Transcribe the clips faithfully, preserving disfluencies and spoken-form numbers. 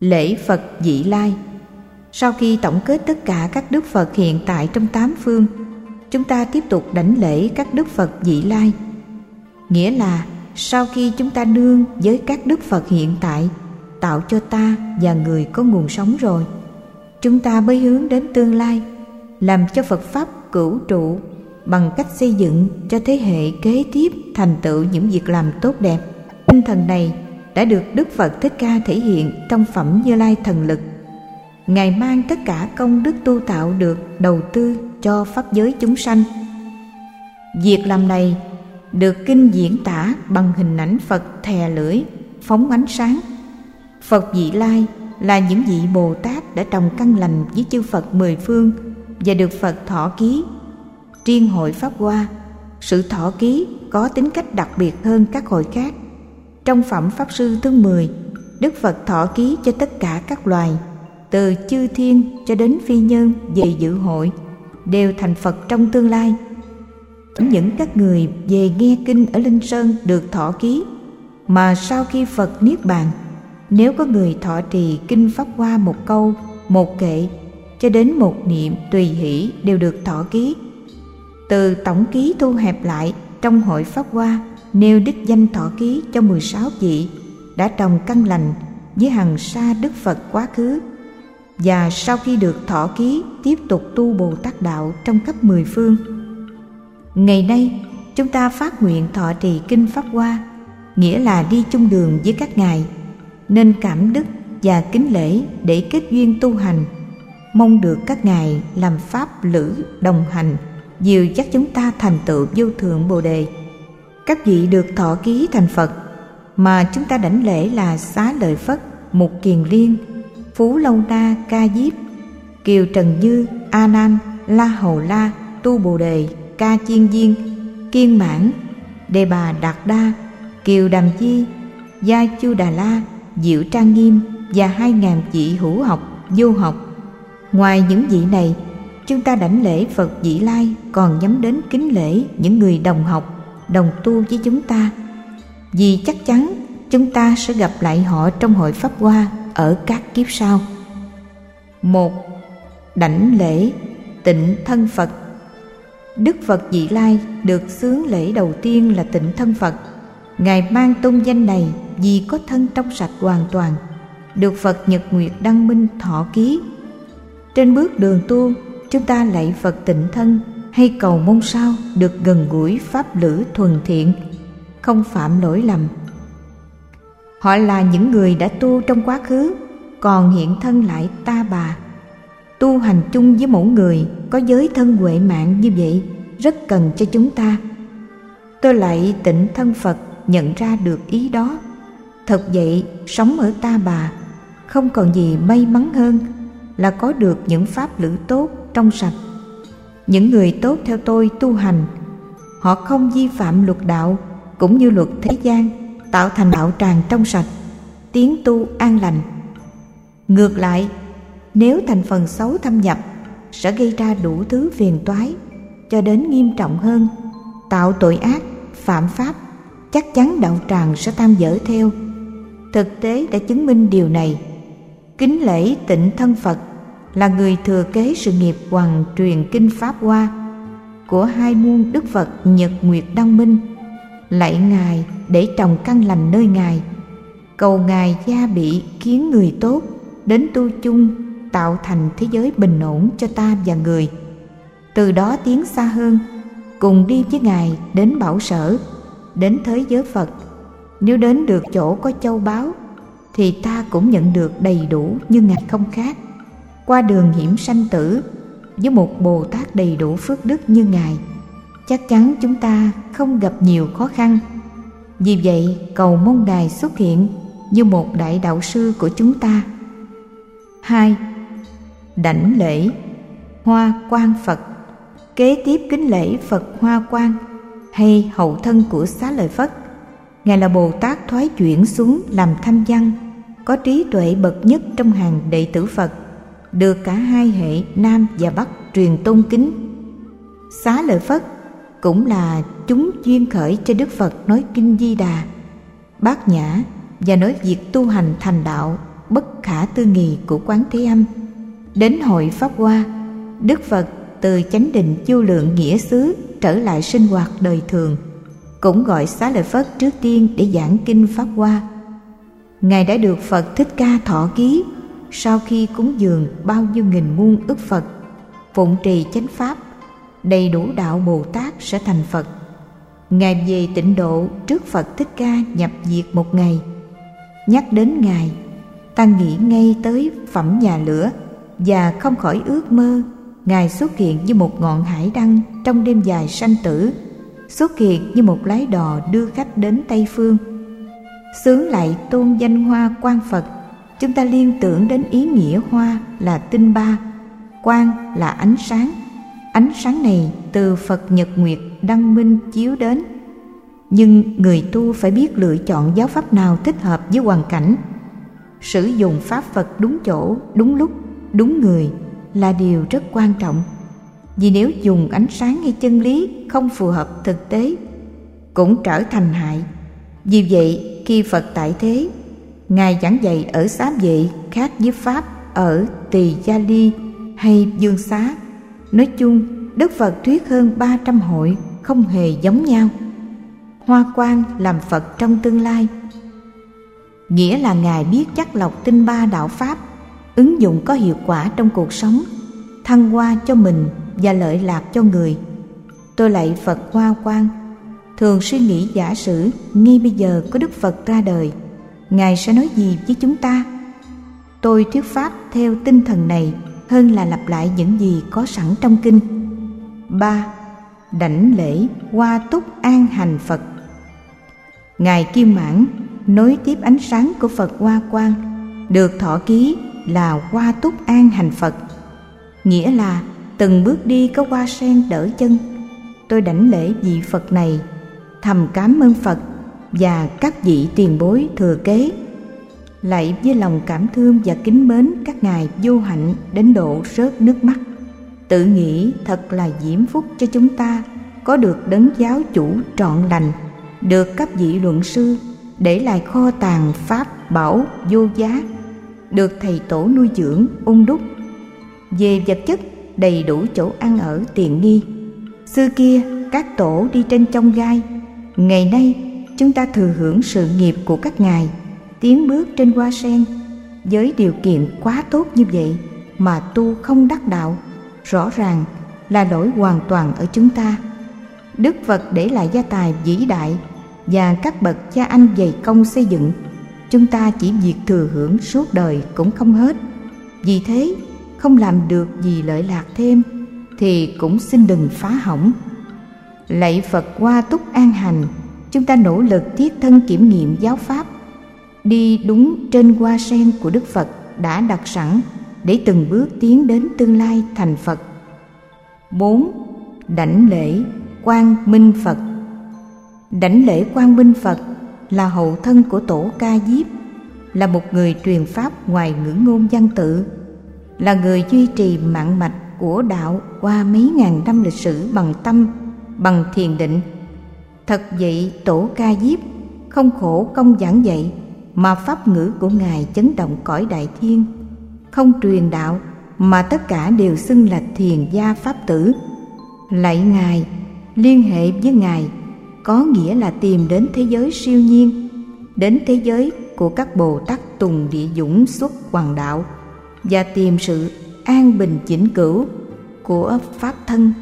Lễ Phật vị lai. Sau khi tổng kết tất cả các Đức Phật hiện tại trong tám phương, chúng ta tiếp tục đảnh lễ các Đức Phật vị lai. Nghĩa là sau khi chúng ta nương với các Đức Phật hiện tại tạo cho ta và người có nguồn sống rồi, chúng ta mới hướng đến tương lai, làm cho Phật Pháp cửu trụ bằng cách xây dựng cho thế hệ kế tiếp thành tựu những việc làm tốt đẹp. Tinh thần này đã được Đức Phật Thích Ca thể hiện trong phẩm Như Lai Thần Lực. Ngài mang tất cả công đức tu tạo được đầu tư cho pháp giới chúng sanh. Việc làm này được kinh diễn tả bằng hình ảnh Phật thè lưỡi phóng ánh sáng. Phật vị lai là những vị Bồ Tát đã trồng căn lành với chư Phật mười phương và được Phật thọ ký. Riêng hội Pháp Hoa, sự thọ ký có tính cách đặc biệt hơn các hội khác. Trong phẩm Pháp Sư thứ mười, Đức Phật thọ ký cho tất cả các loài, từ chư thiên cho đến phi nhân về dự hội, đều thành Phật trong tương lai. Những các người về nghe kinh ở Linh Sơn được thọ ký, mà sau khi Phật Niết Bàn, nếu có người thọ trì kinh Pháp Hoa một câu, một kệ cho đến một niệm tùy hỷ đều được thọ ký. Từ tổng ký thu hẹp lại, trong hội Pháp Hoa nêu đích danh thọ ký cho mười sáu vị đã trồng căn lành với hằng sa Đức Phật quá khứ, và sau khi được thọ ký tiếp tục tu Bồ Tát đạo trong khắp mười phương. Ngày nay chúng ta phát nguyện thọ trì kinh Pháp Hoa, nghĩa là đi chung đường với các ngài, nên cảm đức và kính lễ để kết duyên tu hành, mong được các ngài làm pháp lữ đồng hành, dìu dắt chúng ta thành tựu vô thượng Bồ đề. Các vị được thọ ký thành Phật mà chúng ta đảnh lễ là Xá Lợi Phất, Mục Kiền Liên, Phú Lâu Na Ca Diếp, Kiều Trần Như, A Nan, La Hầu La, Tu Bồ Đề, Ca Chiên Viên, Kiên Mãn, Đề Bà Đạt Đa, Kiều Đàm Di, Gia Chu Đà La, Diệu Trang Nghiêm và hai ngàn vị hữu học, vô học. Ngoài những vị này, chúng ta đảnh lễ Phật vị lai còn nhắm đến kính lễ những người đồng học, đồng tu với chúng ta, vì chắc chắn chúng ta sẽ gặp lại họ trong hội Pháp Hoa ở các kiếp sau. Một. Đảnh lễ Tịnh Thân Phật. Đức Phật vị lai được xướng lễ đầu tiên là Tịnh Thân Phật. Ngài mang tôn danh này vì có thân trong sạch hoàn toàn, được Phật Nhật Nguyệt Đăng Minh thọ ký. Trên bước đường tu, chúng ta lạy Phật Tịnh Thân hay cầu mong sao được gần gũi pháp lữ thuần thiện, không phạm lỗi lầm. Họ là những người đã tu trong quá khứ, còn hiện thân lại ta bà. Tu hành chung với mỗi người có giới thân huệ mạng như vậy rất cần cho chúng ta. Tôi lạy Tịnh Thân Phật nhận ra được ý đó. Thật vậy, sống ở ta bà không còn gì may mắn hơn là có được những pháp lữ tốt trong sạch. Những người tốt theo tôi tu hành, họ không vi phạm luật đạo cũng như luật thế gian, tạo thành đạo tràng trong sạch, tiến tu an lành. Ngược lại, nếu thành phần xấu thâm nhập sẽ gây ra đủ thứ phiền toái, cho đến nghiêm trọng hơn, tạo tội ác, phạm pháp, chắc chắn đạo tràng sẽ tan vỡ theo. Thực tế đã chứng minh điều này. Kính lễ Tịnh Thân Phật là người thừa kế sự nghiệp hoàn truyền kinh Pháp Hoa của hai muôn Đức Phật Nhật Nguyệt Đăng Minh, lạy Ngài để trồng căn lành nơi Ngài, cầu Ngài gia bị khiến người tốt đến tu chung, tạo thành thế giới bình ổn cho ta và người. Từ đó tiến xa hơn, cùng đi với Ngài đến Bảo Sở, đến thế giới Phật. Nếu đến được chỗ có châu báu thì ta cũng nhận được đầy đủ như Ngài không khác. Qua đường hiểm sanh tử với một Bồ Tát đầy đủ phước đức như Ngài, chắc chắn chúng ta không gặp nhiều khó khăn. Vì vậy cầu mong Ngài xuất hiện như một đại đạo sư của chúng ta. Hai. Đảnh lễ Hoa Quang Phật. Kế tiếp kính lễ Phật Hoa Quang hay hậu thân của Xá Lợi Phất. Ngài là Bồ Tát thoái chuyển xuống làm thanh văn, có trí tuệ bậc nhất trong hàng đệ tử Phật, được cả hai hệ Nam và Bắc truyền tôn kính. Xá Lợi Phất cũng là chúng duyên khởi cho Đức Phật nói kinh Di Đà, Bát Nhã và nói việc tu hành thành đạo bất khả tư nghị của Quán Thế Âm. Đến hội Pháp Hoa, Đức Phật từ chánh định vô lượng nghĩa xứ trở lại sinh hoạt đời thường, cũng gọi Xá Lợi Phất trước tiên để giảng kinh Pháp Hoa. Ngài đã được Phật Thích Ca thọ ký sau khi cúng dường bao nhiêu nghìn muôn ức Phật, phụng trì chánh pháp, đầy đủ đạo Bồ Tát sẽ thành Phật. Ngài về Tịnh Độ trước Phật Thích Ca nhập diệt một ngày. Nhắc đến Ngài, ta nghĩ ngay tới phẩm nhà lửa và không khỏi ước mơ Ngài xuất hiện như một ngọn hải đăng trong đêm dài sanh tử, xuất hiện như một lái đò đưa khách đến Tây Phương. Xướng lại tôn danh hoa Quan Phật, chúng ta liên tưởng đến ý nghĩa hoa là tinh ba, quang là ánh sáng. Ánh sáng này từ Phật Nhật Nguyệt đăng minh chiếu đến. Nhưng người tu phải biết lựa chọn giáo pháp nào thích hợp với hoàn cảnh. Sử dụng pháp Phật đúng chỗ, đúng lúc, đúng người là điều rất quan trọng. Vì nếu dùng ánh sáng hay chân lý không phù hợp thực tế, cũng trở thành hại. Vì vậy, khi Phật tại thế, Ngài giảng dạy ở Xá Vệ khác với pháp ở Tỳ Gia Ly hay Dương Xá. Nói chung, Đức Phật thuyết hơn ba trăm hội không hề giống nhau. Hoa Quang làm Phật trong tương lai, nghĩa là Ngài biết chắc lọc tinh ba đạo pháp, ứng dụng có hiệu quả trong cuộc sống, thăng hoa cho mình và lợi lạc cho người. Tôi lạy Phật Hoa Quang, thường suy nghĩ giả sử ngay bây giờ có Đức Phật ra đời, Ngài sẽ nói gì với chúng ta? Tôi thuyết pháp theo tinh thần này hơn là lặp lại những gì có sẵn trong kinh. Ba. Đảnh lễ Hoa Túc An Hành Phật. Ngài Kim Mãn nối tiếp ánh sáng của Phật Hoa Quang, được thọ ký là Hoa Túc An Hành Phật, nghĩa là từng bước đi có hoa sen đỡ chân. Tôi đảnh lễ vị Phật này, thầm cảm ơn Phật và các vị tiền bối thừa kế, lạy với lòng cảm thương và kính mến các ngài vô hạnh đến độ rớt nước mắt. Tự nghĩ thật là diễm phúc cho chúng ta có được đấng giáo chủ trọn lành, được các vị luận sư để lại kho tàng pháp bảo vô giá, được thầy tổ nuôi dưỡng ung đúc, về vật chất đầy đủ chỗ ăn ở tiện nghi. Xưa kia các tổ đi trên chông gai, ngày nay chúng ta thừa hưởng sự nghiệp của các ngài, tiến bước trên hoa sen. Với điều kiện quá tốt như vậy mà tu không đắc đạo, rõ ràng là lỗi hoàn toàn ở chúng ta. Đức Phật để lại gia tài vĩ đại và các bậc cha anh dày công xây dựng, chúng ta chỉ việc thừa hưởng suốt đời cũng không hết. Vì thế, không làm được gì lợi lạc thêm thì cũng xin đừng phá hỏng. Lạy Phật Hoa Túc An Hành, chúng ta nỗ lực thiết thân kiểm nghiệm giáo pháp, đi đúng trên hoa sen của Đức Phật đã đặt sẵn để từng bước tiến đến tương lai thành Phật. Bốn. Đảnh lễ Quang Minh Phật. Đảnh lễ Quang Minh Phật là hậu thân của tổ Ca Diếp, là một người truyền pháp ngoài ngữ ngôn văn tự, là người duy trì mạng mạch của đạo qua mấy ngàn năm lịch sử bằng tâm, bằng thiền định. Thật vậy, tổ Ca Diếp không khổ công giảng dạy, mà pháp ngữ của Ngài chấn động cõi đại thiên. Không truyền đạo mà tất cả đều xưng là thiền gia pháp tử. Lạy Ngài, liên hệ với Ngài có nghĩa là tìm đến thế giới siêu nhiên, đến thế giới của các Bồ Tát Tùng Địa Dũng xuất hoàng đạo, và tìm sự an bình vĩnh cửu của pháp thân.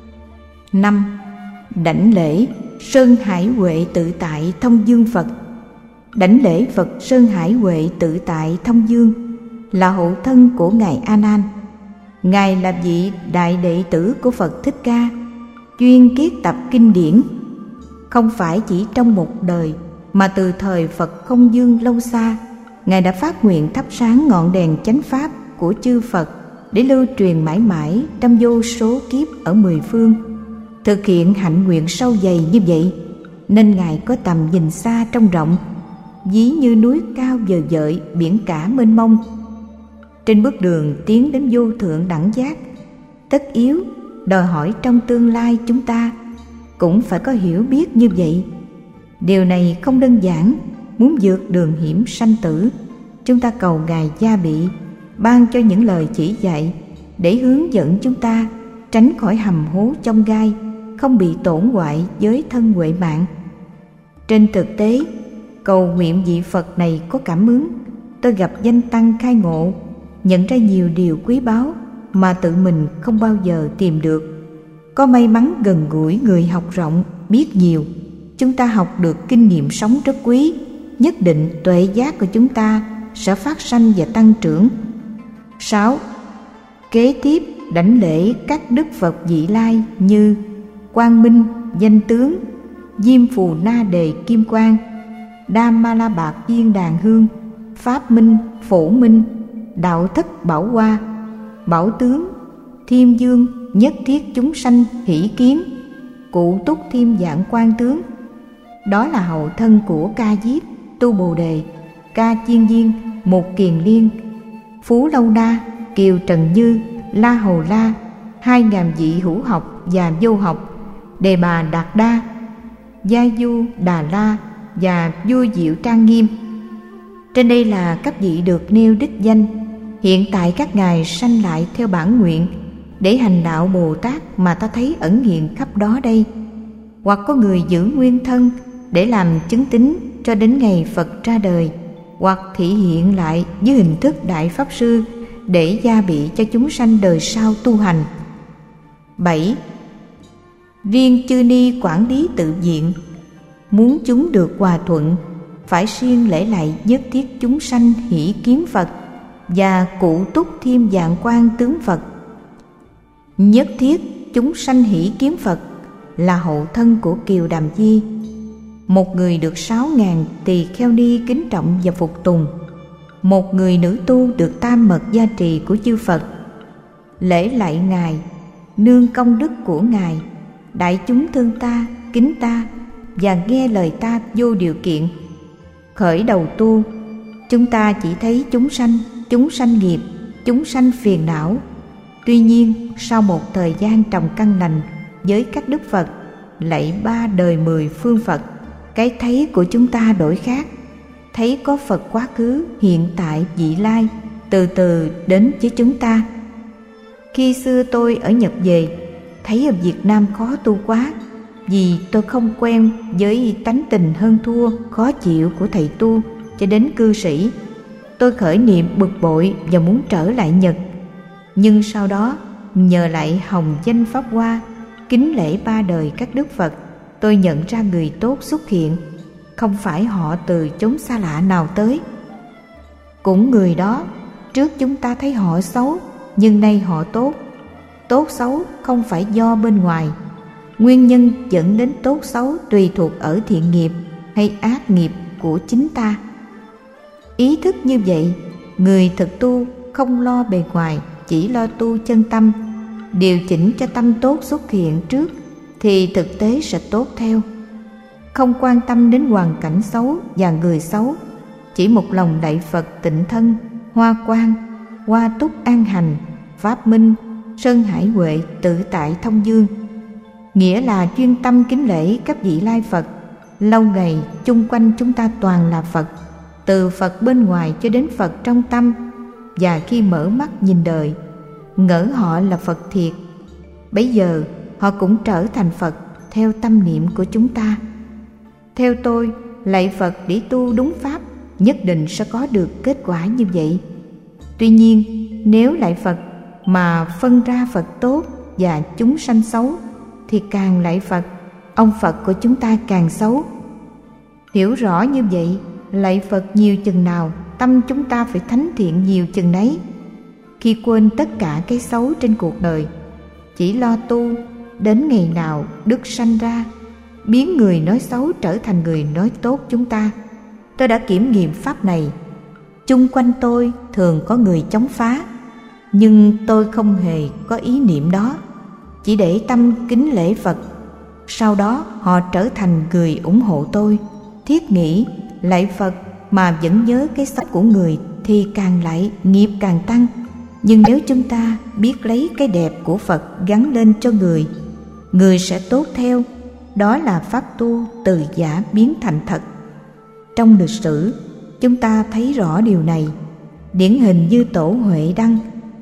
Năm. Đảnh lễ Sơn Hải Huệ Tự Tại Thông Dương Phật. Đảnh lễ Phật Sơn Hải Huệ Tự Tại Thông Dương là hậu thân của Ngài A Nan. Ngài là vị đại đệ tử của Phật Thích Ca, chuyên kiết tập kinh điển. Không phải chỉ trong một đời, mà từ thời Phật Không Dương lâu xa, Ngài đã phát nguyện thắp sáng ngọn đèn chánh pháp của chư Phật để lưu truyền mãi mãi trong vô số kiếp ở mười phương. Thực hiện hạnh nguyện sâu dày như vậy, nên Ngài có tầm nhìn xa trông rộng, ví như núi cao vời vợi, biển cả mênh mông. Trên bước đường tiến đến vô thượng đẳng giác, tất yếu đòi hỏi trong tương lai chúng ta cũng phải có hiểu biết như vậy. Điều này không đơn giản. Muốn vượt đường hiểm sanh tử, chúng ta cầu Ngài gia bị, ban cho những lời chỉ dạy để hướng dẫn chúng ta tránh khỏi hầm hố chông gai, không bị tổn hoại với thân huệ mạng. Trên thực tế, cầu nguyện vị Phật này có cảm ứng. Tôi gặp danh tăng khai ngộ, nhận ra nhiều điều quý báu mà tự mình không bao giờ tìm được. Có may mắn gần gũi người học rộng, biết nhiều, chúng ta học được kinh nghiệm sống rất quý. Nhất định tuệ giác của chúng ta sẽ phát sanh và tăng trưởng. Sáu. Kế tiếp đảnh lễ các đức Phật vị lai như Quang Minh, Danh Tướng, Diêm Phù Na Đề Kim Quang, Đa Ma La Bạc Viên Đàn Hương, Pháp Minh, Phổ Minh, Đạo Thất Bảo Hoa, Bảo Tướng, Thiêm Dương, Nhất Thiết Chúng Sanh Hỷ Kiến, Cụ Túc Thiêm Dạng Quang Tướng. Đó là hậu thân của Ca Diếp, Tu Bồ Đề, Ca Chiên Viên, Một Kiền Liên, Phú Lâu Na, Kiều Trần Như, La Hầu La, hai ngàn vị hữu học và vô học, Đề Bà Đạt Đa, Gia Du Đà La và Vua Diệu Trang Nghiêm. Trên đây là các vị được nêu đích danh. Hiện tại các ngài sanh lại theo bản nguyện để hành đạo Bồ Tát mà ta thấy ẩn hiện khắp đó đây, hoặc có người giữ nguyên thân để làm chứng tín cho đến ngày Phật ra đời, hoặc thị hiện lại với hình thức Đại Pháp Sư để gia bị cho chúng sanh đời sau tu hành. Bảy. Riêng chư ni quản lý tự viện, muốn chúng được hòa thuận, phải siêng lễ lạy Nhất Thiết Chúng Sanh Hỷ Kiến Phật và Cụ Túc Thiêm Dạng Quang Tướng Phật. Nhất Thiết Chúng Sanh Hỷ Kiến Phật là hậu thân của Kiều Đàm Di, một người được sáu ngàn tỳ kheo ni kính trọng và phục tùng, một người nữ tu được tam mật gia trì của chư Phật. Lễ lạy Ngài, nương công đức của Ngài, đại chúng thương ta, kính ta và nghe lời ta vô điều kiện. Khởi đầu tu, chúng ta chỉ thấy chúng sanh, chúng sanh nghiệp, chúng sanh phiền não. Tuy nhiên, sau một thời gian trồng căn lành với các đức Phật, lạy ba đời mười phương Phật, cái thấy của chúng ta đổi khác. Thấy có Phật quá khứ, hiện tại, vị lai, từ từ đến với chúng ta. Khi xưa tôi ở Nhật về, thấy ở Việt Nam khó tu quá, vì tôi không quen với tánh tình hơn thua, khó chịu của thầy tu cho đến cư sĩ. Tôi khởi niệm bực bội và muốn trở lại Nhật. Nhưng sau đó, nhờ lại hồng danh Pháp Hoa, kính lễ ba đời các đức Phật, tôi nhận ra người tốt xuất hiện. Không phải họ từ chốn xa lạ nào tới. Cũng người đó, trước chúng ta thấy họ xấu, nhưng nay họ tốt. Tốt xấu không phải do bên ngoài. Nguyên nhân dẫn đến tốt xấu tùy thuộc ở thiện nghiệp hay ác nghiệp của chính ta. Ý thức như vậy, người thực tu không lo bề ngoài, chỉ lo tu chân tâm, điều chỉnh cho tâm tốt xuất hiện trước, thì thực tế sẽ tốt theo. Không quan tâm đến hoàn cảnh xấu và người xấu, chỉ một lòng lạy Phật Tịnh Thân, Hoa Quang, Hoa Túc An Hành, Pháp Minh, Sơn Hải Huệ Tự Tại Thông Dương, nghĩa là chuyên tâm kính lễ các vị lai Phật. Lâu ngày chung quanh chúng ta toàn là Phật, từ Phật bên ngoài cho đến Phật trong tâm. Và khi mở mắt nhìn đời, ngỡ họ là Phật thiệt, bấy giờ họ cũng trở thành Phật theo tâm niệm của chúng ta. Theo tôi, lạy Phật để tu đúng pháp nhất định sẽ có được kết quả như vậy. Tuy nhiên, nếu lạy Phật mà phân ra Phật tốt và chúng sanh xấu, thì càng lạy Phật, ông Phật của chúng ta càng xấu. Hiểu rõ như vậy, lạy Phật nhiều chừng nào, tâm chúng ta phải thánh thiện nhiều chừng nấy. Khi quên tất cả cái xấu trên cuộc đời, chỉ lo tu, đến ngày nào đức sanh ra, biến người nói xấu trở thành người nói tốt chúng ta. Tôi đã kiểm nghiệm pháp này. Chung quanh tôi thường có người chống phá, nhưng tôi không hề có ý niệm đó, chỉ để tâm kính lễ Phật. Sau đó họ trở thành người ủng hộ tôi. Thiết nghĩ lạy Phật mà vẫn nhớ cái xấu của người thì càng lạy nghiệp càng tăng. Nhưng nếu chúng ta biết lấy cái đẹp của Phật gắn lên cho người, người sẽ tốt theo. Đó là pháp tu từ giả biến thành thật. Trong lịch sử, chúng ta thấy rõ điều này. Điển hình như Tổ Huệ Đăng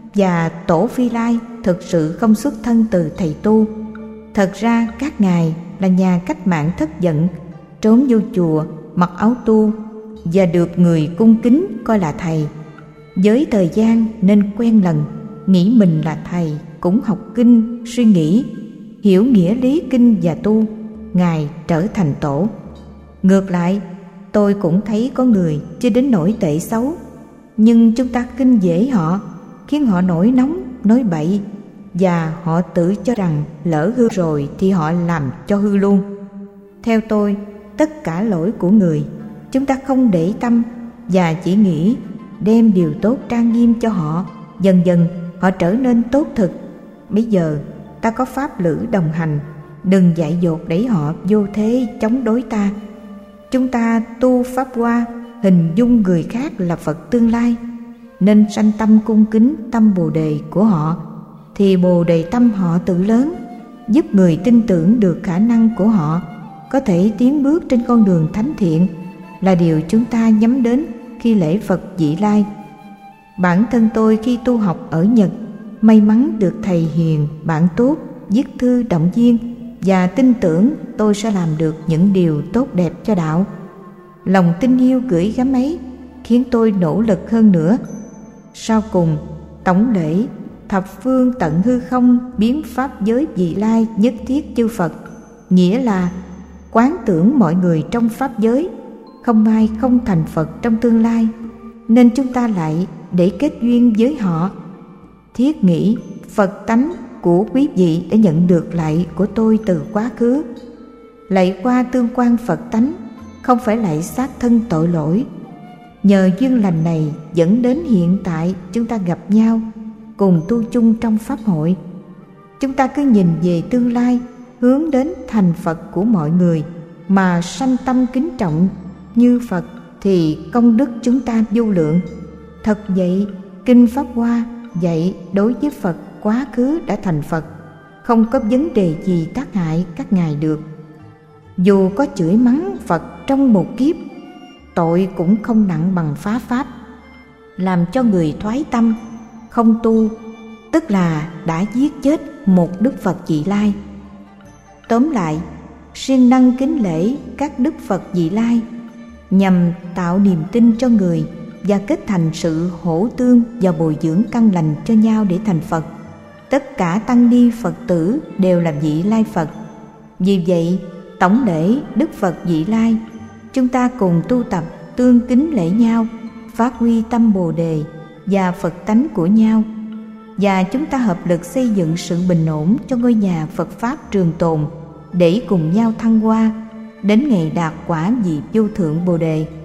và Tổ Phi Lai thực sự không xuất thân từ thầy tu. Thật ra các ngài là nhà cách mạng thất giận, trốn vô chùa, mặc áo tu và được người cung kính coi là thầy. Với thời gian nên quen lần, nghĩ mình là thầy, cũng học kinh, suy nghĩ, hiểu nghĩa lý kinh và tu, ngài trở thành tổ. Ngược lại, tôi cũng thấy có người chưa đến nỗi tệ xấu, nhưng chúng ta khinh dễ họ, khiến họ nổi nóng, nói bậy, và họ tự cho rằng lỡ hư rồi thì họ làm cho hư luôn. Theo tôi, tất cả lỗi của người, chúng ta không để tâm và chỉ nghĩ đem điều tốt trang nghiêm cho họ. Dần dần họ trở nên tốt thực. Bây giờ ta có pháp lữ đồng hành, đừng dại dột đẩy họ vô thế chống đối ta. Chúng ta tu pháp hoa, hình dung người khác là Phật tương lai, nên sanh tâm cung kính tâm Bồ Đề của họ, thì Bồ Đề tâm họ tự lớn, giúp người tin tưởng được khả năng của họ, có thể tiến bước trên con đường thánh thiện, là điều chúng ta nhắm đến khi lễ Phật Vị Lai. Bản thân tôi khi tu học ở Nhật, may mắn được thầy hiền, bạn tốt, viết thư động viên và tin tưởng tôi sẽ làm được những điều tốt đẹp cho đạo. Lòng tin yêu gửi gắm ấy khiến tôi nỗ lực hơn nữa. Sau cùng, tổng lễ thập phương tận hư không biến pháp giới vị lai nhất thiết chư Phật, nghĩa là quán tưởng mọi người trong pháp giới, không ai không thành Phật trong tương lai, nên chúng ta lại để kết duyên với họ. Thiết nghĩ Phật tánh của quý vị đã nhận được lạy của tôi từ quá khứ. Lạy qua tương quan Phật tánh, không phải lạy xác thân tội lỗi. Nhờ duyên lành này dẫn đến hiện tại chúng ta gặp nhau, cùng tu chung trong pháp hội. Chúng ta cứ nhìn về tương lai, hướng đến thành Phật của mọi người mà sanh tâm kính trọng như Phật, thì công đức chúng ta vô lượng. Thật vậy, Kinh Pháp Hoa dạy đối với Phật quá khứ đã thành Phật, không có vấn đề gì tác hại các ngài được. Dù có chửi mắng Phật trong một kiếp, tội cũng không nặng bằng phá pháp, làm cho người thoái tâm, không tu, tức là đã giết chết một Đức Phật Vị Lai. Tóm lại, siêng năng kính lễ các Đức Phật Vị Lai nhằm tạo niềm tin cho người và kết thành sự hỗ tương và bồi dưỡng căn lành cho nhau để thành Phật. Tất cả tăng ni Phật tử đều là Vị Lai Phật. Vì vậy, tổng lễ Đức Phật Vị Lai, chúng ta cùng tu tập tương kính lễ nhau, phát huy tâm Bồ Đề và Phật tánh của nhau, và chúng ta hợp lực xây dựng sự bình ổn cho ngôi nhà Phật Pháp trường tồn, để cùng nhau thăng hoa đến ngày đạt quả vị vô thượng Bồ Đề.